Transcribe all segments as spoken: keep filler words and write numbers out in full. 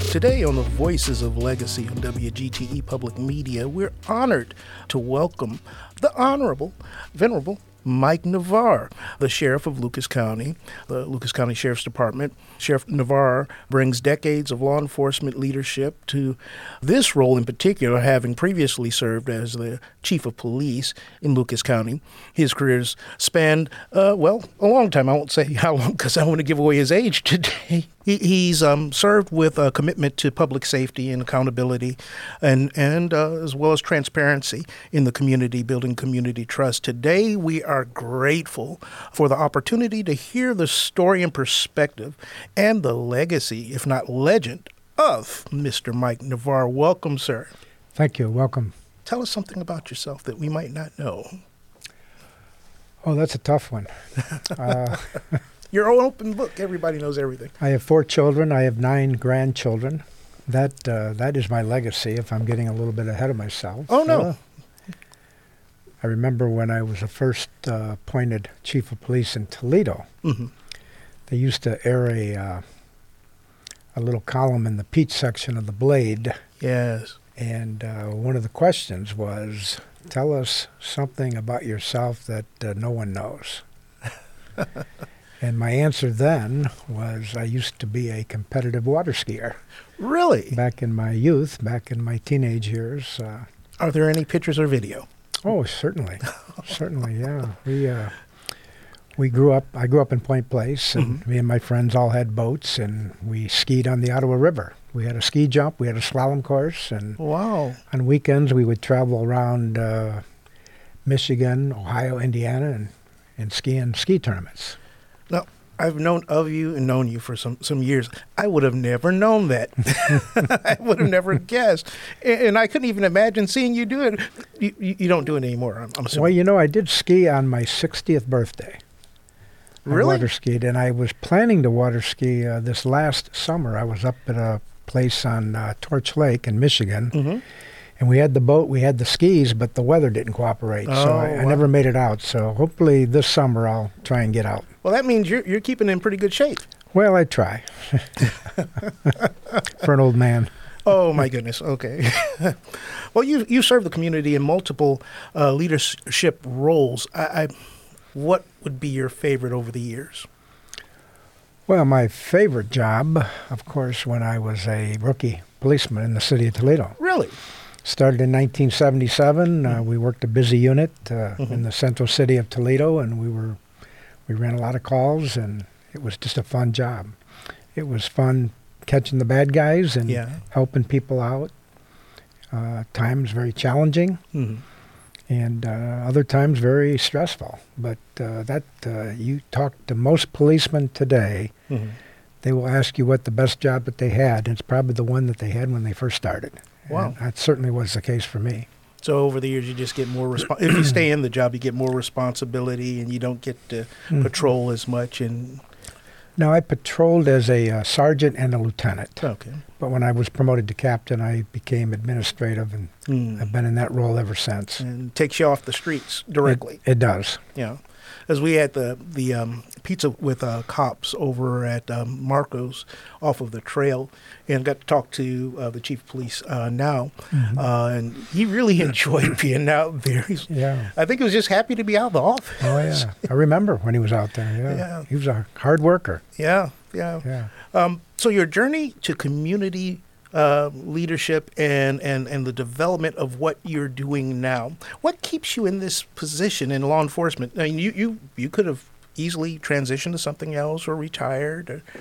Today on the Voices of Legacy on W G T E Public Media, we're honored to welcome the Honorable, Venerable Mike Navarre, the Sheriff of Lucas County, the Lucas County Sheriff's Department. Sheriff Navarre brings decades of law enforcement leadership to this role in particular, having previously served as the Chief of Police in Lucas County. His career's spanned, uh, well, a long time. I won't say how long because I want to give away his age today. He, he's um, served with a commitment to public safety and accountability and, and uh, as well as transparency in the community, building community trust. Today, we are grateful for the opportunity to hear the story and perspective and the legacy, if not legend, of Mister Mike Navarre. Welcome, sir. Thank you. Welcome. Tell us something about yourself that we might not know. Oh, that's a tough one. uh, You're an open book. Everybody knows everything. I have four children. I have nine grandchildren. That uh, that is my legacy, if I'm getting a little bit ahead of myself. Oh, no. Uh, I remember when I was the first uh, appointed Chief of Police in Toledo, Mm-hmm. they used to air a, uh, a little column in the Peach section of the Blade. Yes. And uh, one of the questions was, tell us something about yourself that uh, no one knows. And my answer then was I used to be a competitive water skier. Really? Back in my youth, back in my teenage years. Uh, Are there any pictures or video? oh, certainly. Certainly, yeah. We uh, we grew up, I grew up in Point Place, and Mm-hmm. me and my friends all had boats, and we skied on the Ottawa River. We had a ski jump, we had a slalom course, and Wow. on weekends we would travel around uh, Michigan, Ohio, Indiana, and, and ski in ski tournaments. Now, I've known of you and known you for some, some years. I would have never known that. I would have never guessed. And, and I couldn't even imagine seeing you do it. You, you, you don't do it anymore, I'm, I'm assuming. Well, you know, I did ski on my sixtieth birthday. I Really? water skied, and I was planning to water ski uh, this last summer. I was up at a place on uh, Torch Lake in Michigan, Mm-hmm. and we had the boat, we had the skis, but the weather didn't cooperate, so Oh, I, I wow. never made it out. So hopefully this summer I'll try and get out. Well, that means you're, you're keeping in pretty good shape. Well, I try. For an old man. Oh, my goodness. Okay. Well, you you serve the community in multiple uh, leadership roles. I, I, what would be your favorite over the years? Well, my favorite job, of course, when I was a rookie policeman in the city of Toledo. Really? Started in nineteen seventy-seven. Uh, we worked a busy unit uh, Mhm. in the central city of Toledo, and we were we ran a lot of calls, and it was just a fun job. It was fun catching the bad guys and Yeah. helping people out. Uh, times very challenging, Mm-hmm. and uh, other times very stressful. But uh, that uh, you talk to most policemen today, Mm-hmm. they will ask you what the best job that they had, and it's probably the one that they had when they first started. Wow. And that certainly was the case for me. So over the years, you just get more resp- if you stay in the job, you get more responsibility, and you don't get to Mhm. patrol as much. And Now, I patrolled as a uh, sergeant and a lieutenant, okay, but when I was promoted to captain, I became administrative, and mm. I've been in that role ever since. and takes you off the streets directly. It, it does. Yeah, as we had the the um, pizza with uh, cops over at um, Marco's off of the trail, and got to talk to uh, the chief of police uh, now, Mhm. uh, and he really enjoyed being out there. He's, Yeah. I think he was just happy to be out of the office. Oh, yeah. I remember when he was out there. Yeah. Yeah. He was a hard worker. Yeah, yeah. Yeah. Um, so your journey to community uh, leadership and, and, and the development of what you're doing now, what keeps you in this position in law enforcement? I mean, you, you, you could have easily transitioned to something else or retired. Or,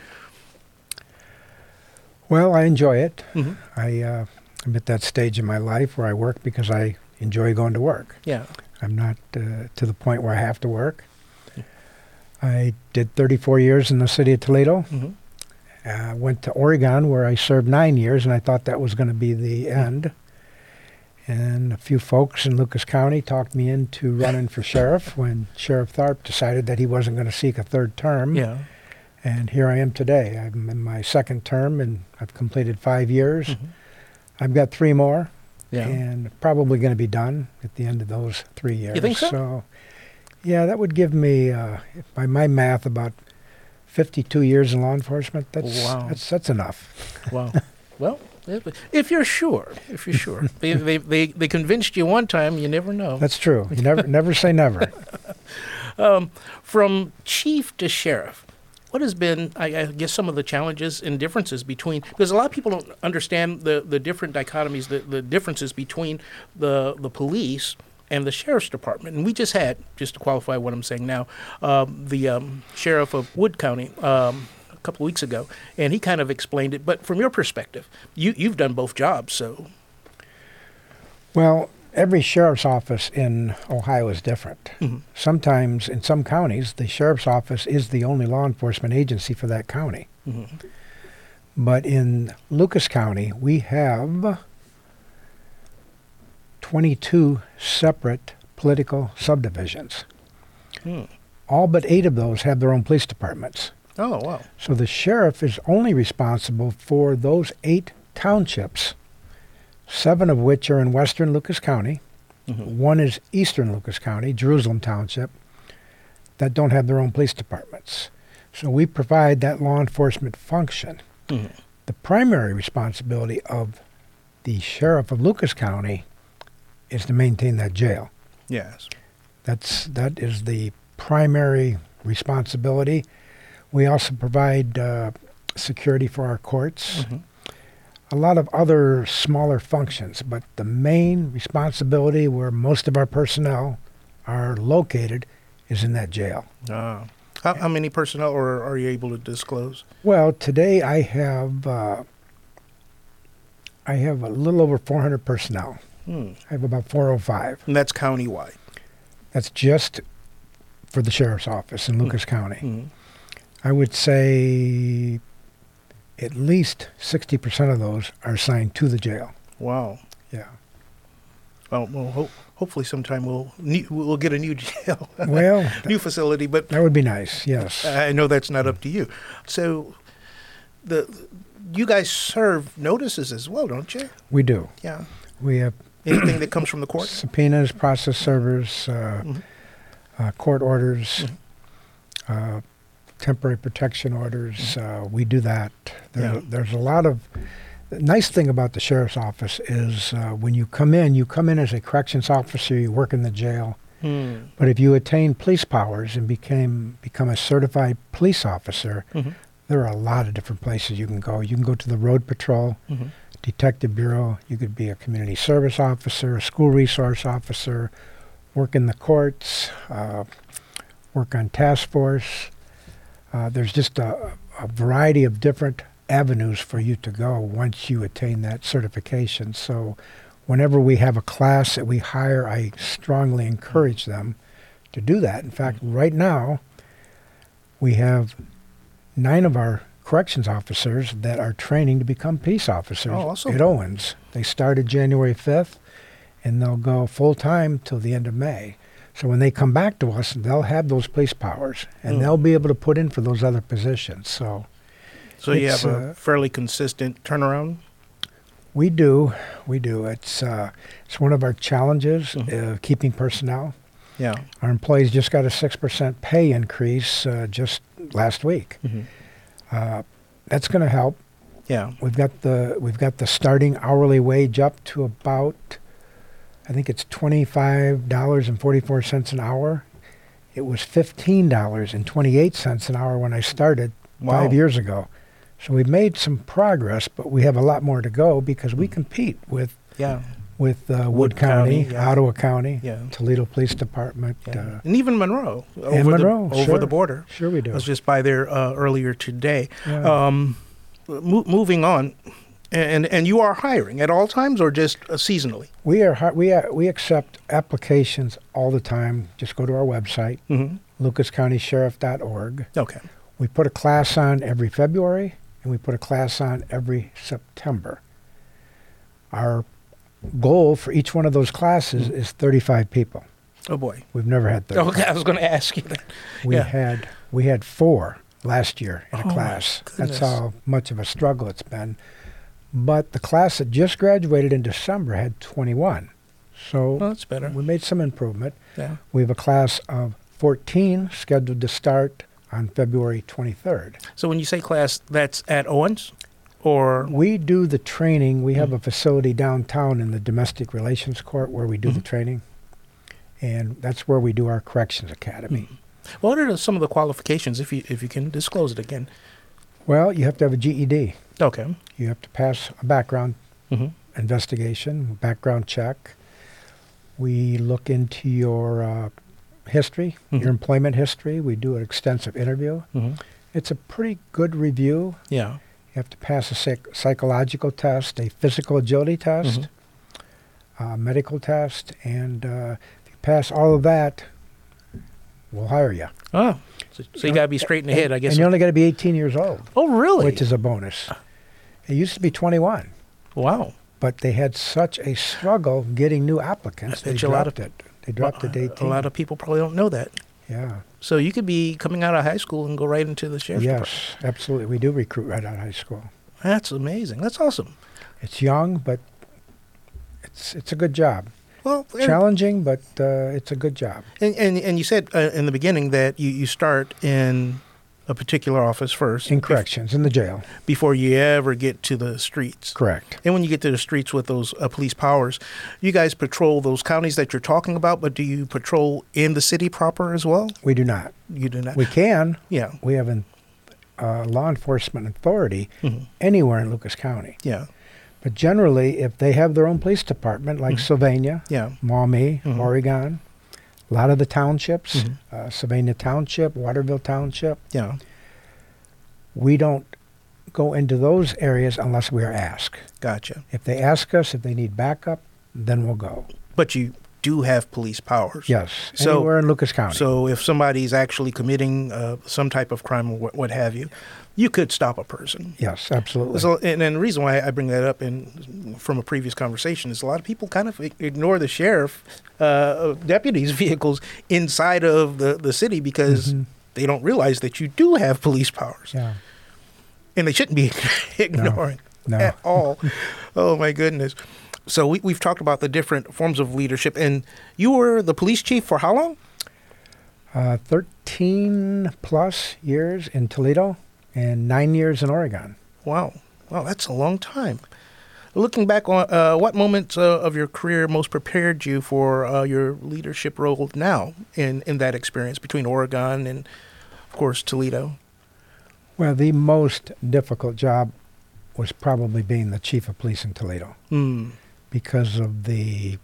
Well, I enjoy it. Mhm. I, uh, I'm at that stage in my life where I work because I enjoy going to work. Yeah. I'm not uh, to the point where I have to work. I did thirty-four years in the city of Toledo. Mm-hmm. Uh, went to Oregon, where I served nine years, and I thought that was going to be the end. And a few folks in Lucas County talked me into running for sheriff when Sheriff Tharp decided that he wasn't going to seek a third term. Yeah. And here I am today. I'm in my second term, and I've completed five years. Mhm. I've got three more, Yeah. and probably going to be done at the end of those three years. You think so? So, yeah, that would give me, uh, by my math, about fifty-two years in law enforcement. That's Wow. that's that's enough. Wow. Well, if you're sure, if you're sure. they, they, they, they convinced you one time, you never know. That's true. You never never say never. Um, from chief to sheriff, what has been, I, I guess, some of the challenges and differences between, because a lot of people don't understand the, the different dichotomies, the, the differences between the, the police and the sheriff's department. And we just had, just to qualify what I'm saying now, um, the um, sheriff of Wood County um, a couple of weeks ago, and he kind of explained it. But from your perspective, you, you've done both jobs, so. Well, every sheriff's office in Ohio is different. Mm-hmm. Sometimes, in some counties, the sheriff's office is the only law enforcement agency for that county. Mm-hmm. But in Lucas County, we have twenty-two separate political subdivisions. Hmm. All but eight of those have their own police departments. Oh, wow. So the sheriff is only responsible for those eight townships, seven of which are in western Lucas County. Mm-hmm. One is eastern Lucas County, Jerusalem Township, that don't have their own police departments. So we provide that law enforcement function. Mm-hmm. The primary responsibility of the sheriff of Lucas County is to maintain that jail. Yes. That's, that is the primary responsibility. We also provide uh, security for our courts. Mm-hmm. A lot of other smaller functions, but the main responsibility where most of our personnel are located is in that jail. Uh, how, how many personnel or are you able to disclose? Well, today I have uh, I have a little over four hundred personnel. Hmm. I have about four oh five. And that's countywide? That's just for the sheriff's office in Lucas mm-hmm. County. Mm-hmm. I would say at least sixty percent of those are assigned to the jail. Wow. Yeah. Well, well ho- hopefully sometime we'll ne- we'll get a new jail, well, new facility. But that would be nice. Yes. I know that's not up to you. So, the you guys serve notices as well, don't you? We do. Yeah. We have anything that comes from the court. Subpoenas, process servers, uh, mm-hmm. uh, court orders. Mm-hmm. Uh, temporary protection orders, uh, we do that. There, yeah. There's a lot of, the nice thing about the sheriff's office is uh, when you come in, you come in as a corrections officer, you work in the jail. Hmm. But if you attain police powers and became become a certified police officer, mm-hmm. there are a lot of different places you can go. You can go to the road patrol, mm-hmm. detective bureau, you could be a community service officer, a school resource officer, work in the courts, uh, work on task force. Uh, there's just a, a variety of different avenues for you to go once you attain that certification. So whenever we have a class that we hire, I strongly encourage them to do that. In fact, right now, we have nine of our corrections officers that are training to become peace officers oh, awesome. at Owens. They started January fifth, and they'll go full-time till the end of May. So when they come back to us, they'll have those police powers, and mm. they'll be able to put in for those other positions. So, so you have a uh, fairly consistent turnaround? We do. We do. It's uh, it's one of our challenges, mm-hmm. uh, keeping personnel. Yeah. Our employees just got a six percent pay increase uh, just last week. Mm-hmm. Uh, that's going to help. Yeah. We've got the we've got the starting hourly wage up to about, I think it's twenty-five dollars and forty-four cents an hour. It was fifteen dollars and twenty-eight cents an hour when I started wow. five years ago. So we've made some progress, but we have a lot more to go because we compete with yeah. with uh, Wood, Wood County, County yeah. Ottawa County, yeah. Toledo Police Department. Yeah. Uh, and even Monroe. Over and Monroe, the, sure. over the border. Sure we do. I was just by there uh, earlier today. Yeah. Um, mo- moving on. And and you are hiring at all times or just uh, seasonally? We are hi- we are, we accept applications all the time. Just go to our website, mm-hmm. lucas county sheriff dot org. Okay. We put a class on every February, and we put a class on every September. Our goal for each one of those classes mm-hmm. is thirty-five people. Oh boy, we've never had thirty. Okay, I was going to ask you that. We yeah. had we had four last year in oh a class. That's how much of a struggle it's been. But the class that just graduated in December had twenty-one. So well, that's better. We made some improvement. Yeah. We have a class of fourteen scheduled to start on February twenty-third. So when you say class, that's at Owens? or We do the training. We have Mhm. a facility downtown in the Domestic Relations Court where we do the Mhm. training. And that's where we do our corrections academy. what are some of the qualifications, if you if you can disclose it again? Well, you have to have a G E D. Okay. You have to pass a background Mm-hmm. investigation, background check. We look into your uh, history, Mhm. your employment history. We do an extensive interview. Mm-hmm. It's a pretty good review. Yeah. You have to pass a psych- psychological test, a physical agility test, Mhm. a medical test, and uh, if you pass all of that, we'll hire you. Oh, so, so you got to be straight in the head, I guess. And you only got to be eighteen years old, Oh, really? which is a bonus. It used to be twenty-one, Wow. but they had such a struggle getting new applicants. I They bet you a lot dropped of- it. They dropped it to A eighteen. lot of people probably don't know that. Yeah. So you could be coming out of high school and go right into the sheriff's department. Yes, absolutely. We do recruit right out of high school. That's amazing. That's awesome. It's young, but it's it's a good job. Well, and, Challenging, but uh, it's a good job. and, and, and you said uh, in the beginning that you, you start in a particular office first. In bef- corrections, in the jail. Before you ever get to the streets. Correct. And when you get to the streets with those uh, police powers, you guys patrol those counties that you're talking about, but do you patrol in the city proper as well? We do not. You do not? We can. yeah. We have an uh, law enforcement authority Mhm. anywhere in Lucas County. Yeah. But generally, if they have their own police department, like Mhm. Sylvania, Yeah. Maumee, Mhm. Oregon, a lot of the townships, Mhm. uh, Sylvania Township, Waterville Township, Yeah. we don't go into those areas unless we are asked. Gotcha. If they ask us if they need backup, then we'll go. But you do have police powers. Yes, So- anywhere in Lucas County. So if somebody's actually committing uh, some type of crime or what, what have you, you could stop a person. yes, absolutely. So, and, and the reason why I bring that up in from a previous conversation is a lot of people kind of ignore the sheriff uh, deputies' vehicles inside of the, the city because Mhm. they don't realize that you do have police powers. Yeah. And they shouldn't be ignoring No. at all. Oh, my goodness. So we, we've talked about the different forms of leadership. And you were the police chief for how long? Uh, thirteen plus years in Toledo and nine years in Oregon. Wow. Wow, that's a long time. Looking back on uh, what moments uh, of your career most prepared you for uh, your leadership role now in, in that experience between Oregon and, of course, Toledo? Well, the most difficult job was probably being the chief of police in Toledo Hmm. because of the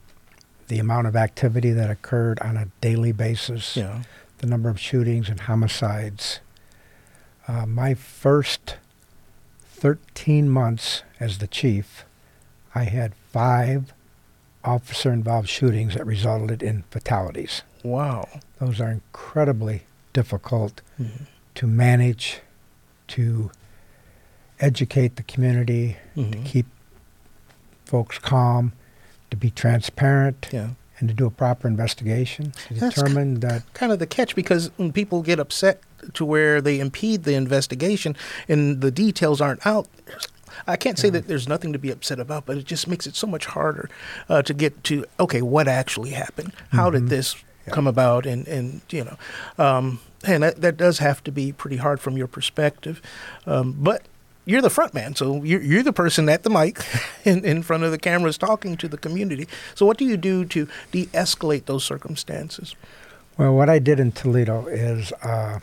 the amount of activity that occurred on a daily basis, Yeah. the number of shootings and homicides. Uh, my first thirteen months as the chief, I had five officer-involved shootings that resulted in fatalities. Wow. Those are incredibly difficult Mhm. to manage, to educate the community, Mhm. to keep folks calm, to be transparent, Yeah. and to do a proper investigation to That's determine that Kind of the catch, because when people get upset to where they impede the investigation and the details aren't out, I can't say that there's nothing to be upset about, but it just makes it so much harder uh, to get to, okay, what actually happened? How did Mhm. this Yeah. come about? And, and you know, um, and that, that does have to be pretty hard from your perspective. Um, but you're the front man, so you're, you're the person at the mic in, in front of the cameras talking to the community. So what do you do to de-escalate those circumstances? Well, what I did in Toledo is uh,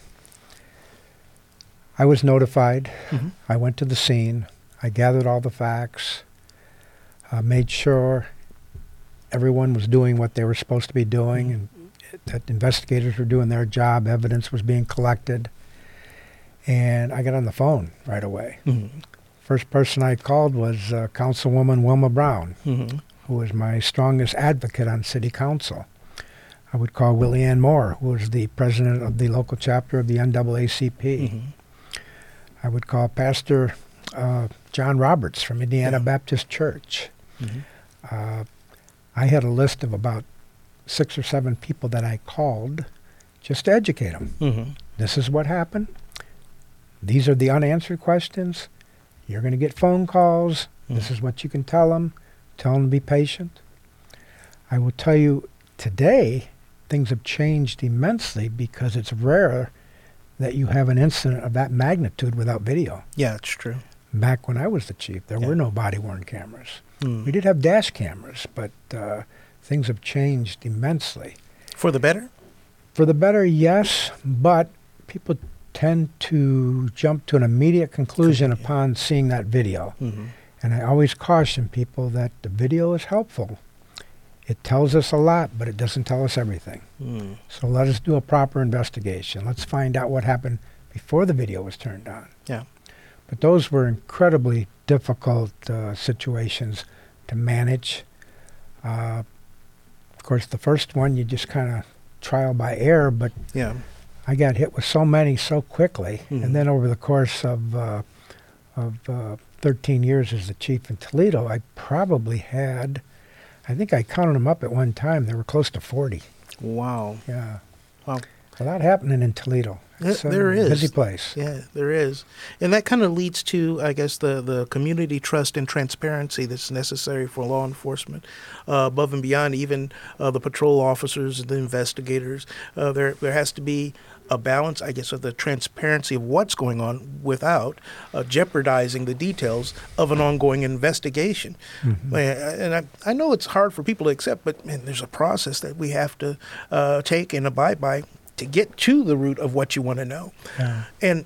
I was notified. Mhm. I went to the scene. I gathered all the facts, uh, made sure everyone was doing what they were supposed to be doing, and that investigators were doing their job, evidence was being collected. And I got on the phone right away. Mm-hmm. First person I called was uh, Councilwoman Wilma Brown, Mm-hmm. who was my strongest advocate on city council. I would call Willie Ann Moore, who was the president of the local chapter of the N double A C P. Mm-hmm. I would call Pastor uh, John Roberts from Indiana Yeah. Baptist Church. Mm-hmm. Uh, I had a list of about six or seven people that I called just to educate them. Mm-hmm. This is what happened. These are the unanswered questions. You're going to get phone calls. This Mhm. is what you can tell them. Tell them to be patient. I will tell you, today, things have changed immensely because it's rare that you have an incident of that magnitude without video. Yeah, it's true. Back when I was the chief, there Yeah. were no body-worn cameras. Mm. We did have dash cameras, but uh, things have changed immensely. For the better? For the better, yes, but people tend to jump to an immediate conclusion Yeah. upon seeing that video. Mm-hmm. And I always caution people that the video is helpful. It tells us a lot, but it doesn't tell us everything. Mm. So let us do a proper investigation. Let's find out what happened before the video was turned on. Yeah. But those were incredibly difficult uh, situations to manage. Uh, of course, the first one, you just kind of trial by error, but Yeah. I got hit with so many so quickly. Mhm. And then over the course of, uh, of uh, thirteen years as the chief in Toledo, I probably had, I think I counted them up at one time, there were close to forty. Wow. Yeah. Wow. A lot happening in Toledo. There- It's a there is. busy place. Yeah, there is. And that kind of leads to, I guess, the, the community trust and transparency that's necessary for law enforcement, uh, above and beyond even uh, the patrol officers and the investigators. Uh, there, there has to be a balance, I guess, of the transparency of what's going on without uh, jeopardizing the details of an ongoing investigation. Mhm. Uh, And I, I know it's hard for people to accept, but man, there's a process that we have to uh, take and abide by to get to the root of what you want to know. Yeah. And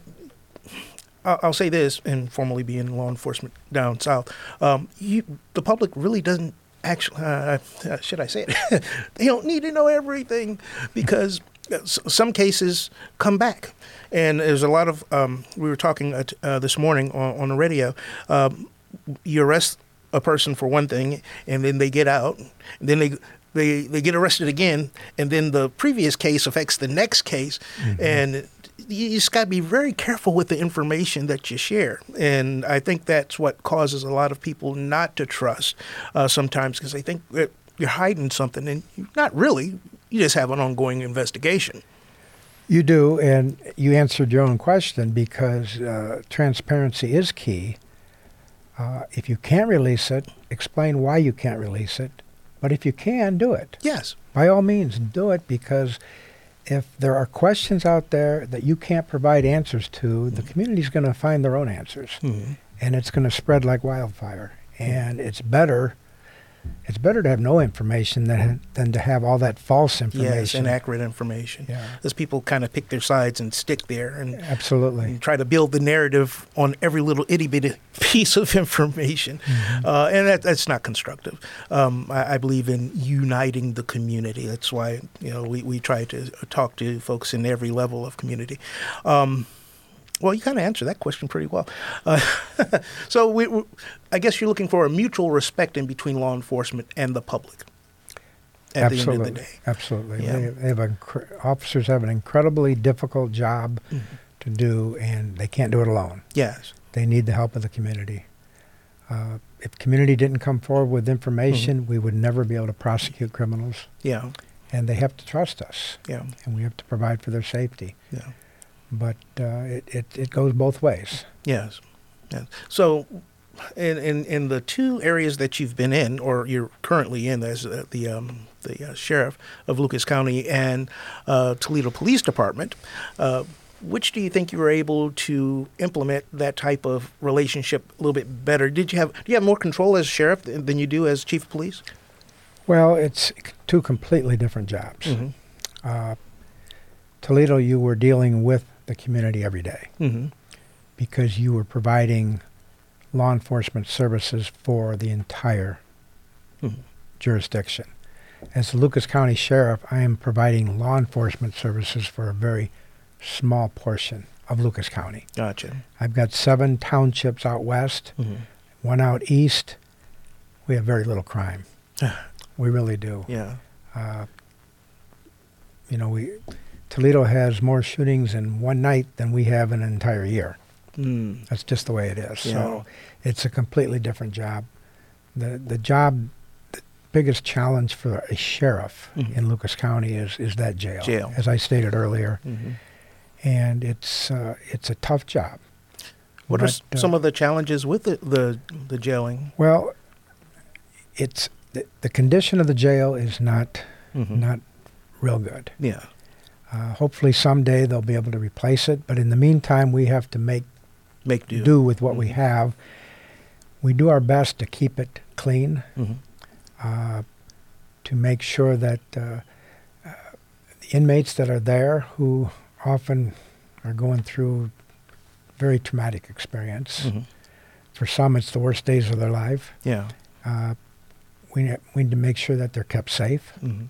I'll I'll say this, and formerly being in law enforcement down south, um, you, the public really doesn't actually, uh, uh, should I say it, they don't need to know everything because s- some cases come back. And there's a lot of, um, we were talking uh, t- uh, this morning on, on the radio, um, you arrest a person for one thing, and then they get out, and then they they they get arrested again, and then the previous case affects the next case, Mm-hmm. and you just got to be very careful with the information that you share. And I think that's what causes a lot of people not to trust uh, sometimes because they think that you're hiding something, and you're not really. You just have an ongoing investigation. You do, and you answered your own question because uh, transparency is key. Uh, if you can't release it, explain why you can't release it. But if you can, do it. Yes. By all means, do it because if there are questions out there that you can't provide answers to, the community's going to find their own answers. Mm-hmm. And it's going to spread like wildfire. And it's better it's better to have no information than than to have all that false information. Yes, inaccurate information. Yeah. As people kind of pick their sides and stick there and, Absolutely. and try to build the narrative on every little itty bitty piece of information. Mm-hmm. Uh, and that, that's not constructive. Um, I, I believe in uniting the community. That's why, you know, we, we try to talk to folks in every level of community. Um, Well, you kind of answered that question pretty well. Uh, so we, we, I guess you're looking for a mutual respect in between law enforcement and the public at Absolutely. the end of the day. Absolutely. Yeah. They, they have a, incre- officers have an incredibly difficult job Mhm. to do, and they can't do it alone. Yes. They need the help of the community. Uh, if community didn't come forward with information, we would never be able to prosecute criminals. Yeah. And they have to trust us, Yeah. and we have to provide for their safety. Yeah. But uh, it, it, it goes both ways. Yes. Yes. So, in, in in the two areas that you've been in, or you're currently in, as uh, the um, the uh, sheriff of Lucas County and uh, Toledo Police Department, uh, which do you think you were able to implement that type of relationship a little bit better? Did you have do you have more control as sheriff than than you do as chief of police? Well, it's two completely different jobs. Mm-hmm. Uh, Toledo, you were dealing with the community every day Mm-hmm. because you were providing law enforcement services for the entire Mhm. jurisdiction. As the Lucas County Sheriff, I am providing law enforcement services for a very small portion of Lucas County. Gotcha. I've got seven townships out west, Mm-hmm. one out east. We have very little crime. We really do. Yeah. Uh, you know, we Toledo has more shootings in one night than we have in an entire year. Mm. That's just the way it is. Yeah. So it's a completely different job. The the job, the biggest challenge for a sheriff Mhm. in Lucas County is is that jail. Jail. As I stated earlier, Mm-hmm. and it's uh, it's a tough job. What are But, s- uh, some of the challenges with the the, the jailing? Well, it's the, the condition of the jail is not Mm-hmm. not real good. Yeah. Uh, hopefully someday they'll be able to replace it, but in the meantime, we have to make make do, do with what mm-hmm. we have. We do our best to keep it clean, mm-hmm. uh, to make sure that uh, uh, the inmates that are there, who often are going through very traumatic experience, mm-hmm. for some it's the worst days of their life. Yeah. Uh, we, we need to make sure that they're kept safe. Mm-hmm.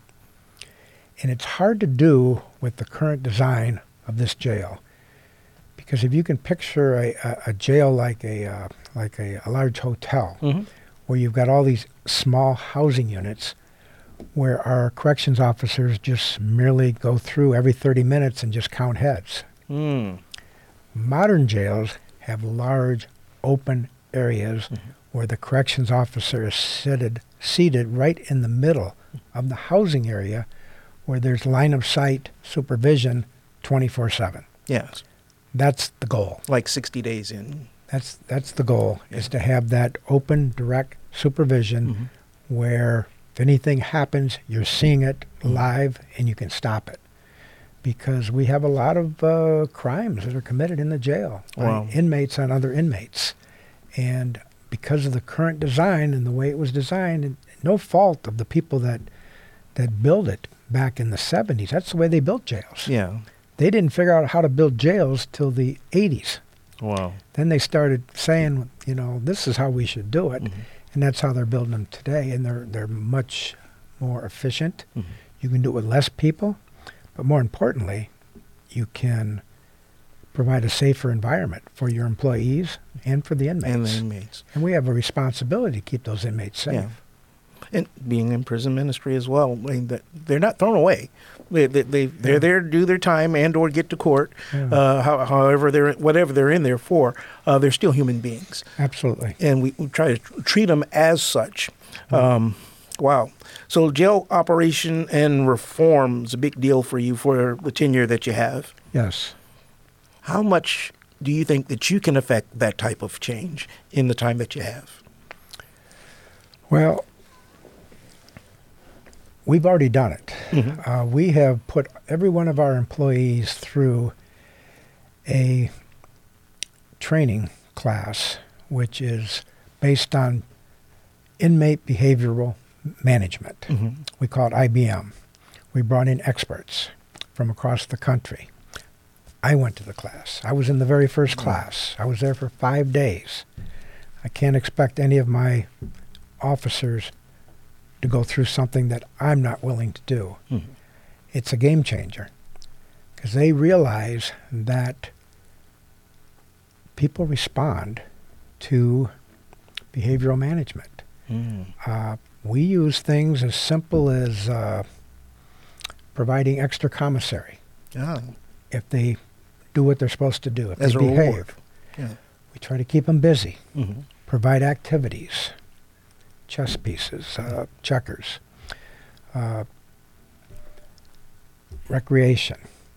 And it's hard to do with the current design of this jail, because if you can picture a, a, a jail like a uh, like a, a large hotel, mm-hmm. where you've got all these small housing units, where our corrections officers just merely go through every thirty minutes and just count heads. Mm. Modern jails have large open areas mm-hmm. where the corrections officer is seated, seated right in the middle of the housing area, where there's line of sight supervision twenty-four seven. Yes. That's the goal. Like sixty days in. That's that's the goal, Yeah. is to have that open, direct supervision Mm-hmm. where if anything happens, you're seeing it Mhm. live and you can stop it. Because we have a lot of uh, crimes that are committed in the jail by Wow. inmates on other inmates. And because of the current design and the way it was designed, and no fault of the people that that built it back in the seventies. That's the way they built jails. Yeah. They didn't figure out how to build jails till the eighties. Wow. Then they started saying, you know, this is how we should do it. Mm-hmm. And that's how they're building them today. And they're they're much more efficient. Mm-hmm. You can do it with less people. But more importantly, you can provide a safer environment for your employees and for the inmates. And the inmates. And we have a responsibility to keep those inmates safe. Yeah. And being in prison ministry as well, I mean, that they're not thrown away. They, they, they, they're Yeah. there to do their time and or get to court, Yeah. uh, how, however they're, whatever they're in there for. Uh, they're still human beings. Absolutely. And we, we try to treat them as such. Um, wow. So jail operation and reform is a big deal for you for the tenure that you have. Yes. How much do you think that you can affect that type of change in the time that you have? Well, we've already done it. Mm-hmm. Uh, we have put every one of our employees through a training class, which is based on inmate behavioral management. Mm-hmm. We call it I B M. We brought in experts from across the country. I went to the class. I was in the very first class. I was there for five days. I can't expect any of my officers to go through something that I'm not willing to do. Mm-hmm. It's a game changer, because they realize that people respond to behavioral management. Mm. Uh, we use things as simple as uh, providing extra commissary Yeah. if they do what they're supposed to do, if As they a reward. behave. Yeah. We try to keep them busy, Mm-hmm. provide activities, chess pieces, uh, checkers, uh, recreation,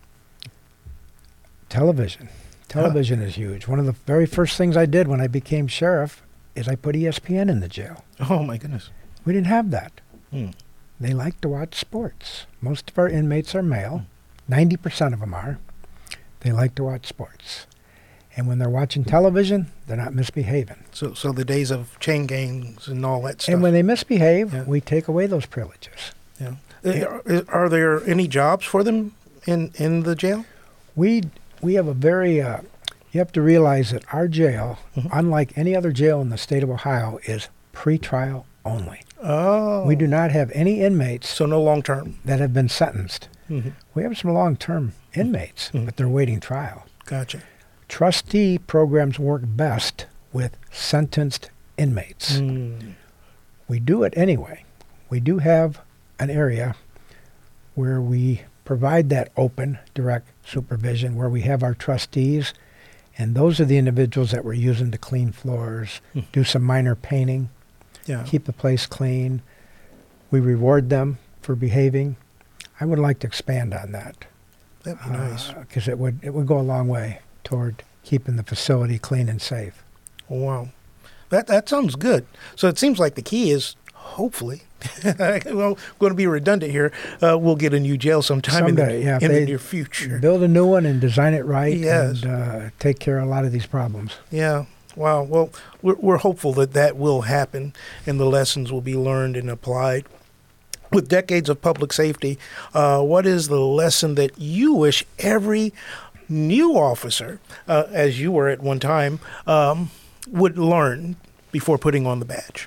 television. Television is huge. One of the very first things I did when I became sheriff is I put E S P N in the jail. Oh, my goodness. We didn't have that. Mm. They like to watch sports. Most of our inmates are male. ninety percent of them are. They like to watch sports. And when they're watching television, they're not misbehaving. So, so the days of chain gangs and all that stuff. And when they misbehave, Yeah. we take away those privileges. yeah. Are, are there any jobs for them in, in the jail? We we have a very, uh, you have to realize that our jail, Mhm. unlike any other jail in the state of Ohio, is pretrial only. Oh. We do not have any inmates So no long term. that have been sentenced. Mm-hmm. We have some long-term inmates, Mhm. but they're waiting trial. Gotcha. Trustee programs work best with sentenced inmates. Mm. We do it anyway. We do have an area where we provide that open, direct supervision, where we have our trustees, and those are the individuals that we're using to clean floors, Hmm. do some minor painting, Yeah. keep the place clean. We reward them for behaving. I would like to expand on that. That'd be nice. Because it would it would go a long way toward keeping the facility clean and safe. Wow. That that sounds good. So it seems like the key is, hopefully, Well, going to be redundant here. Uh, we'll get a new jail sometime Someday, in, the, yeah, if in the they near future. Build a new one and design it right, Yes. and uh, take care of a lot of these problems. Yeah. Wow. Well, we're, we're hopeful that that will happen and the lessons will be learned and applied. With decades of public safety, uh, what is the lesson that you wish every new officer, uh, as you were at one time, um, would learn before putting on the badge?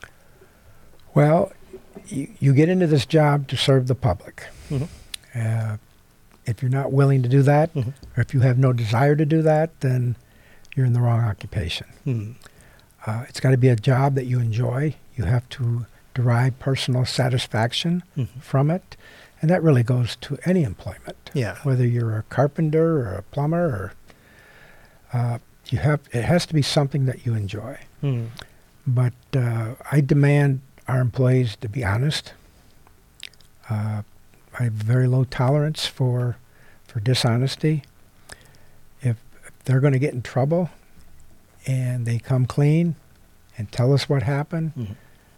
Well, you, you get into this job to serve the public. Mm-hmm. Uh, if you're not willing to do that, Mm-hmm. or if you have no desire to do that, then you're in the wrong occupation. Mm-hmm. Uh, it's got to be a job that you enjoy. You have to derive personal satisfaction Mm-hmm. from it. And that really goes to any employment. Yeah. Whether you're a carpenter or a plumber, or uh, you have, it has to be something that you enjoy. Mm-hmm. But uh, I demand our employees to be honest. Uh, I have very low tolerance for for dishonesty. If, if they're going to get in trouble and they come clean and tell us what happened, Mm-hmm.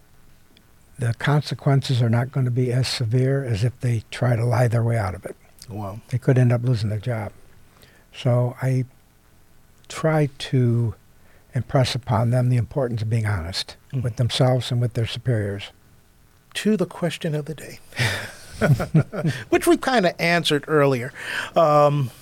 the consequences are not going to be as severe as if they try to lie their way out of it. Wow. They could end up losing their job. So I try to impress upon them the importance of being honest Mhm. with themselves and with their superiors. To the question of the day, which we kind of answered earlier. Um,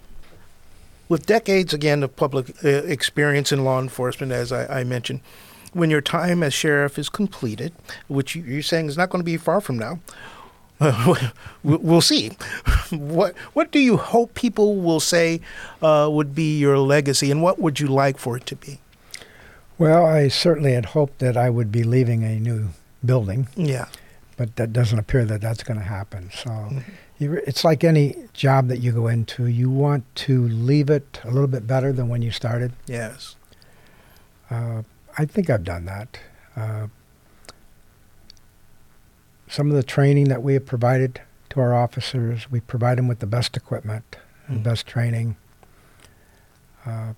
with decades, again, of public uh, experience in law enforcement, as I, I mentioned, when your time as sheriff is completed, which you, you're saying is not going to be far from now, uh, we'll see. What what do you hope people will say uh, would be your legacy, and what would you like for it to be? Well, I certainly had hoped that I would be leaving a new building, Yeah. but that doesn't appear that that's going to happen. So Mhm. you, it's like any job that you go into. You want to leave it a little bit better than when you started. Yes. Uh, I think I've done that. Uh, some of the training that we have provided to our officers, we provide them with the best equipment and Mm. best training. Uh,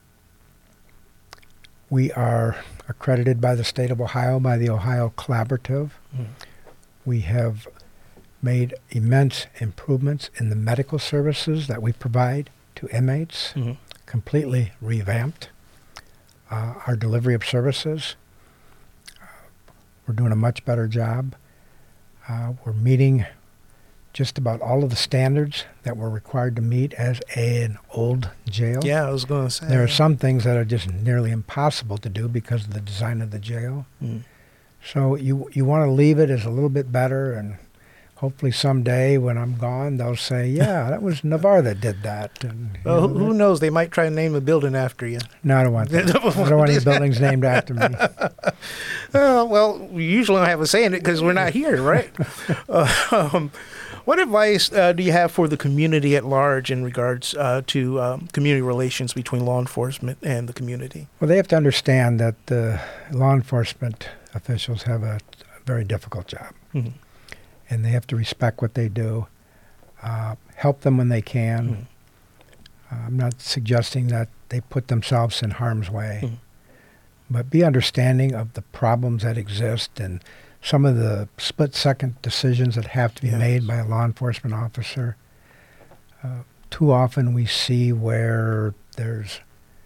we are accredited by the state of Ohio, by the Ohio Collaborative. Mm. We have made immense improvements in the medical services that we provide to inmates, Mm-hmm. completely revamped. Uh, our delivery of services, uh, we're doing a much better job. Uh, we're meeting just about all of the standards that we're required to meet as an old jail. Yeah, I was going to say. There are some things that are just nearly impossible to do because of the design of the jail. Mm. So you you want to leave it as a little bit better, and hopefully someday when I'm gone, they'll say, yeah, that was Navarre that did that. And, you Well, know, who, who knows? They might try to name the building after you. No, I don't want that. I don't want any buildings named after me. Uh, well, we usually don't have a say in it because we're not here, right? uh, um, what advice uh, do you have for the community at large in regards uh, to um, community relations between law enforcement and the community? Well, they have to understand that uh, law enforcement officials have a, a very difficult job, Mhm. and they have to respect what they do, uh, help them when they can. Mhm. Uh, I'm not suggesting that they put themselves in harm's way, Mhm. but be understanding of the problems that exist and some of the split-second decisions that have to be Yes. made by a law enforcement officer. Uh, too often we see where there's,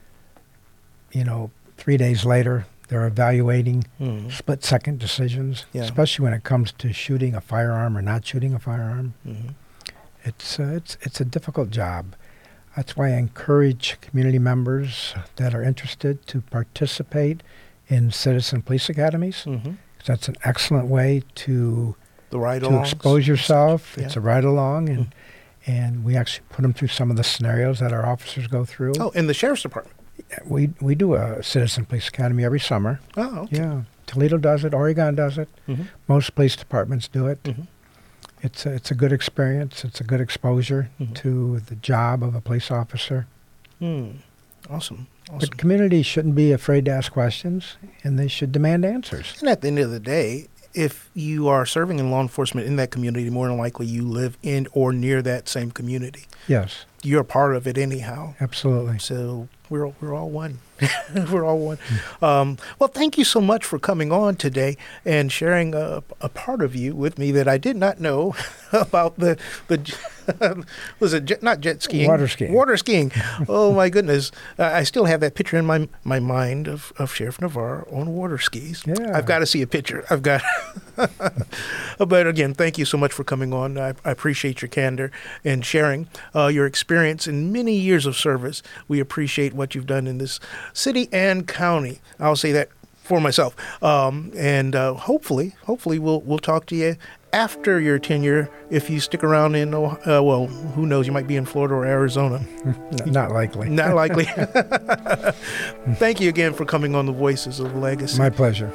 you know, three days later, they're evaluating Mhm. split-second decisions, Yeah. especially when it comes to shooting a firearm or not shooting a firearm. Mhm. It's uh, it's it's a difficult job. That's why I encourage community members that are interested to participate in citizen police academies. Mhm. That's an excellent way to The ride to along. expose yourself. Yeah. It's a ride along, and and we actually put them through some of the scenarios that our officers go through. Oh, in the sheriff's department. We we do a citizen police academy every summer. Oh, okay. Yeah, Toledo does it. Oregon does it. Mhm. Most police departments do it. Mhm. It's a, it's a good experience. It's a good exposure Mhm. to the job of a police officer. Mm. Awesome. Awesome. But communities shouldn't be afraid to ask questions, and they should demand answers. And at the end of the day, if you are serving in law enforcement in that community, more than likely you live in or near that same community. Yes. you're a part of it anyhow. Absolutely. So we're we're all one. We're all one. Um, well, thank you so much for coming on today and sharing a, a part of you with me that I did not know about the the was it jet, not jet skiing, water skiing. Water skiing. Oh my goodness! Uh, I still have that picture in my my mind of, of Sheriff Navarre on water skis. Yeah. I've got to see a picture. I've got. But again, thank you so much for coming on. I, I appreciate your candor and sharing uh, your experience in many years of service. We appreciate what you've done in this city and county. I'll say that for myself. Um, and uh, hopefully, hopefully we'll we'll talk to you after your tenure if you stick around in, uh, well, who knows, you might be in Florida or Arizona. Not likely. Not likely. Thank you again for coming on the Voices of Legacy. My pleasure.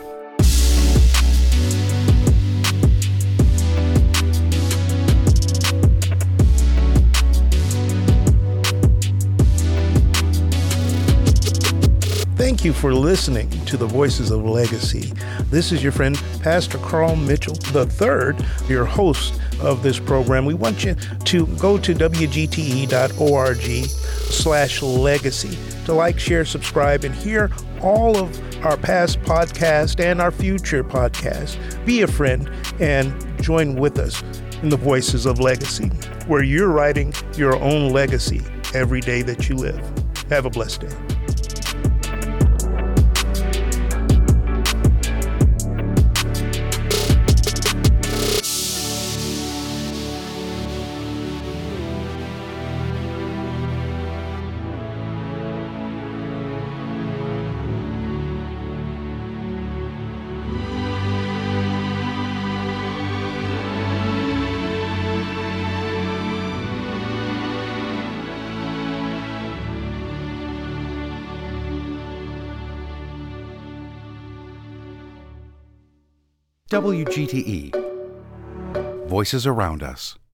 Thank you for listening to the Voices of Legacy. This is your friend, Pastor Carl Mitchell the third, your host of this program. We want you to go to W G T E dot org slash legacy to like, share, subscribe, and hear all of our past podcasts and our future podcasts. Be a friend and join with us in the Voices of Legacy, where you're writing your own legacy every day that you live. Have a blessed day. W G T E. Voices around us.